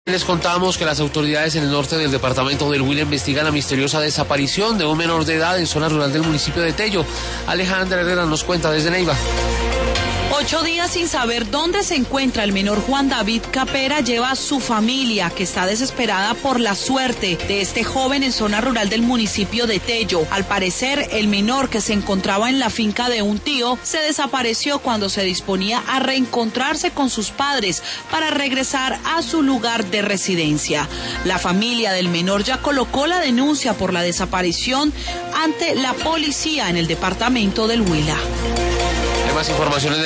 Les contamos que las autoridades en el norte del departamento del Huila investigan la misteriosa desaparición de un menor de edad en zona rural del municipio de Tello. Alejandra Herrera nos cuenta desde Neiva. 8 días sin saber dónde se encuentra el menor Juan David Capera lleva a su familia, que está desesperada por la suerte de este joven en zona rural del municipio de Tello. Al parecer, el menor, que se encontraba en la finca de un tío, se desapareció cuando se disponía a reencontrarse con sus padres para regresar a su lugar de residencia. La familia del menor ya colocó la denuncia por la desaparición ante la policía en el departamento del Huila. Hay más información en